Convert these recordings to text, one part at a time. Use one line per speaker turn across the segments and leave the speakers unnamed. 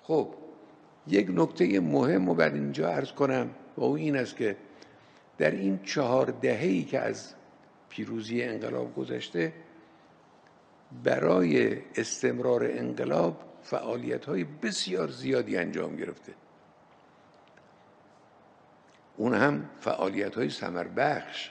خب یک نکته مهم رو بر اینجا عرض کنم و او این است که در این 4 دهه‌ای که از پیروزی انقلاب گذشته برای استمرار انقلاب فعالیت‌های بسیار زیادی انجام گرفته. اون هم فعالیت‌های ثمربخش.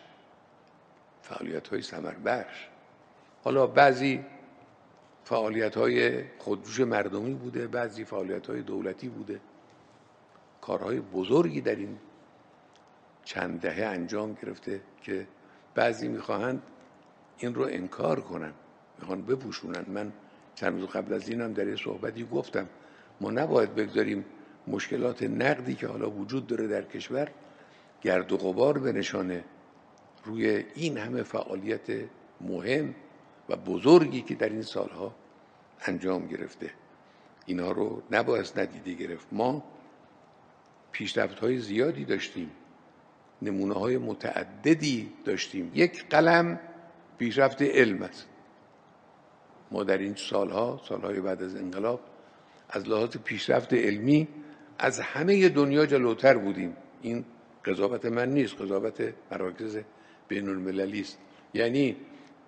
حالا بعضی فعالیت‌های خودجوش مردمی بوده، بعضی فعالیت‌های دولتی بوده. کارهای بزرگی در این چند دهه انجام گرفته که بعضی می‌خواهند این رو انکار کنن، میخوان بپوشونن. من چند روز قبل از اینم در یه صحبتی گفتم ما نباید بگذاریم مشکلات نقدی که حالا وجود داره در کشور گرد و غبار بنشانه روی این همه فعالیت مهم و بزرگی که در این سالها انجام گرفته. اینها رو نباید ندیده گرفت. ما پیشرفت‌های زیادی داشتیم، نمونه‌های متعددی داشتیم. یک قلم پیشرفت علم است. ما در این سالهای بعد از انقلاب از لحاظ پیشرفت علمی از همه دنیا جلوتر بودیم. این قضاوت من نیست، قضاوت مراکز بین المللی است. یعنی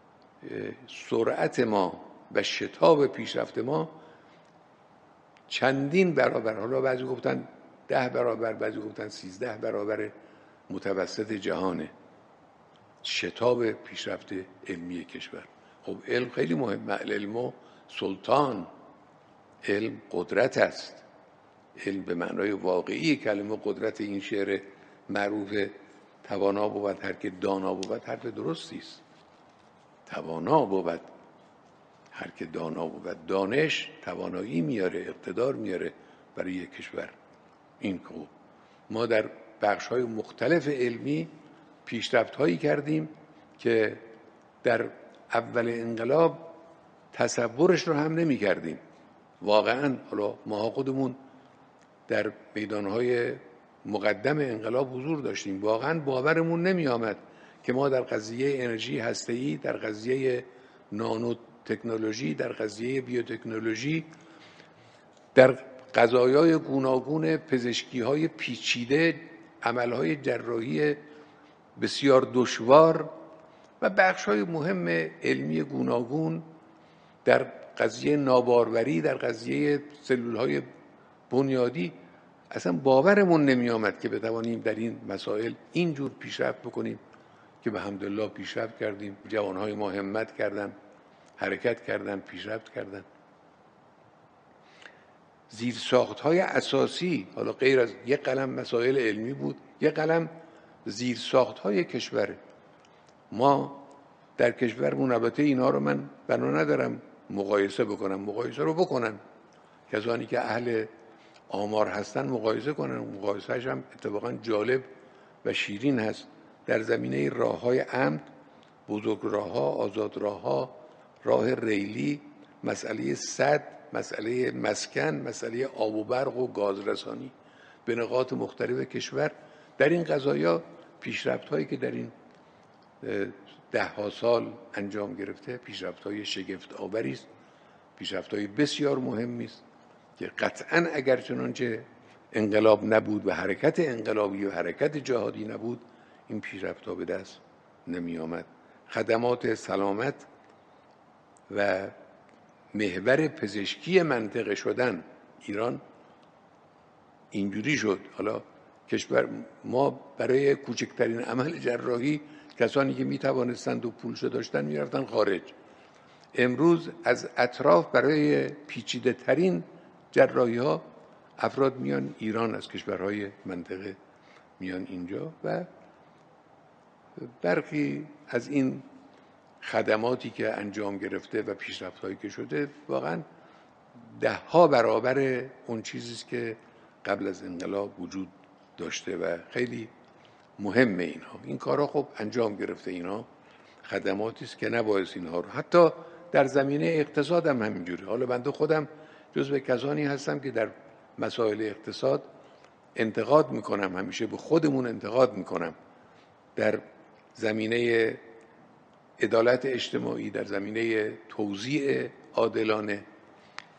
سرعت ما و شتاب پیشرفت ما چندین برابر، حالا بعضی گفتن 10 برابر، بعضی گفتن 13 برابر متوسط جهانه شتاب پیشرفت علمی کشور. خب علم خیلی مهمه. علم سلطان، علم قدرت است. علم به معنای واقعی کلمه قدرت. این شعر معروف توانا بود هر که دانا بود حرف درستی است. توانا بود هر که دانا بود. دانش توانایی میاره، اقتدار میاره برای یک کشور. این خوب. ما در بخش‌های مختلف علمی پیشرفت‌هایی کردیم که در اول انقلاب تصورش رو هم نمی کردیم. واقعاً حالا ما خودمون در میدان‌های مقدم انقلاب حضور داشتیم. واقعاً باورمون نمی آمد که ما در قضیه انرژی هسته‌ای، در قضیه نانو تکنولوژی، در قضیه بیوتکنولوژی، در قضایای گوناگون پزشکی‌های پیچیده، عمل‌های جراحی بسیار دشوار و بخش‌های مهم علمی گوناگون، در قضیه ناباروری، در قضیه سلول‌های بنیادی، اصلا باورمون نمی آمد که بتوانیم در این مسائل اینجور پیشرفت بکنیم که به حمدالله پیشرفت کردیم. جوانهای ما همت کردن، حرکت کردن، پیشرفت کردن. زیرساخت‌های اساسی، حالا غیر از یک قلم مسائل علمی بود، یک قلم زیرساخت‌های کشور ما در کشورمون. البته اینا رو من بنا ندارم مقایسه بکنم، مقایسه رو بکنن کسانی که اهل آمار هستن مقایسه کنن. مقایسه‌اش هم اتفاقا جالب و شیرین هست. در زمینه راه‌های عمد، بزرگراه‌ها، آزادراه‌ها، راه ریلی، مسئله سد، مسئله مسکن، مسئله آب و برق و گازرسانی به نقاط مختلف کشور، در این قضایا پیشرفت‌هایی که در این 10 سال انجام گرفته پیشرفت‌های شگفت آوری است، پیشرفت‌های بسیار مهمی است که قطعاً اگر چنانچه انقلاب نبود و حرکت انقلابی و حرکت جهادی نبود این پیشرفت‌ها به دست نمی آمد. خدمات سلامت و محور پزشکی منطقه شدن ایران اینجوری شد. حالا کشور ما برای کوچکترین عمل جراحی کسانی که می توانستند و پولشو داشتن می رفتن خارج. امروز از اطراف برای پیچیده ترین جراحی ها افراد میان ایران، از کشورهای منطقه میان اینجا و برخی از این خدماتی که انجام گرفته و پیشرفت‌هایی که شده واقعا 10 برابر اون چیزی است که قبل از انقلاب وجود داشته و خیلی مهمه. این کارها خب انجام گرفته. اینا خدماتی است که نباید اینها رو، حتی در زمینه اقتصاد هم همینجوری. حالا بنده خودم جزو کسانی هستم که در مسائل اقتصاد انتقاد میکنم، همیشه به خودمون انتقاد میکنم. در زمینه عدالت اجتماعی، در زمینه توزیع عادلانه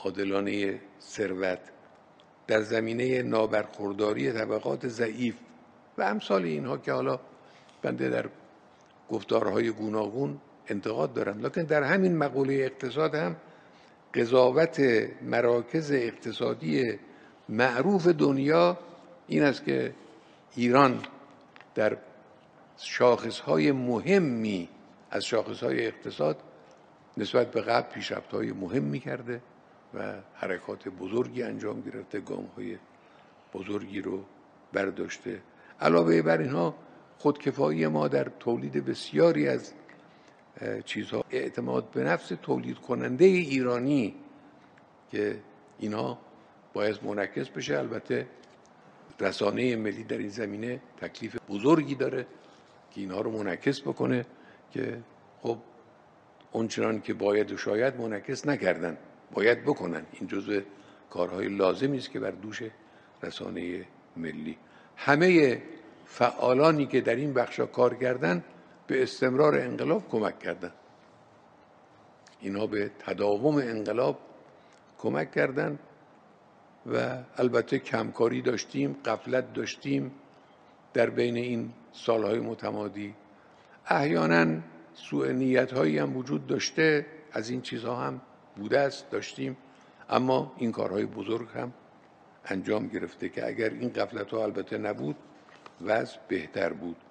عادلانه ثروت، در زمینه نابرخورداری طبقات ضعیف و امثال اینها که حالا بنده در گفتارهای گوناگون انتقاد دارم، لکن در همین مقوله اقتصاد هم قضاوت مراکز اقتصادی معروف دنیا این است که ایران در شاخصهای مهمی از شاخصهای اقتصاد نسبت به قبل پیشرفت‌های مهمی کرده و حرکات بزرگی انجام گرفته، گام‌های بزرگی رو برداشته. علاوه بر اینها خودکفایی ما در تولید بسیاری از چیزها، اعتماد به نفس تولید کننده ایرانی که اینها باید منعکس بشه. البته رسانه ملی در این زمینه تکلیف بزرگی داره که اینها رو منعکس بکنه که خب اونچنان که باید و شاید منعکس نکردن، باید بکنن. این جزء کارهای لازمی است که بر دوش رسانه ملی. همه فعالانی که در این بخشا کار کردن به استمرار انقلاب کمک کردن، اینها به تداوم انقلاب کمک کردن و البته کمکاری داشتیم، غفلت داشتیم در بین این سالهای متمادی، احیانا سوء نیت‌هایی هم وجود داشته، از این چیزها هم بوده است، داشتیم، اما این کارهای بزرگ هم انجام گرفته که اگر این غفلت‌ها البته نبود وضع بهتر بود.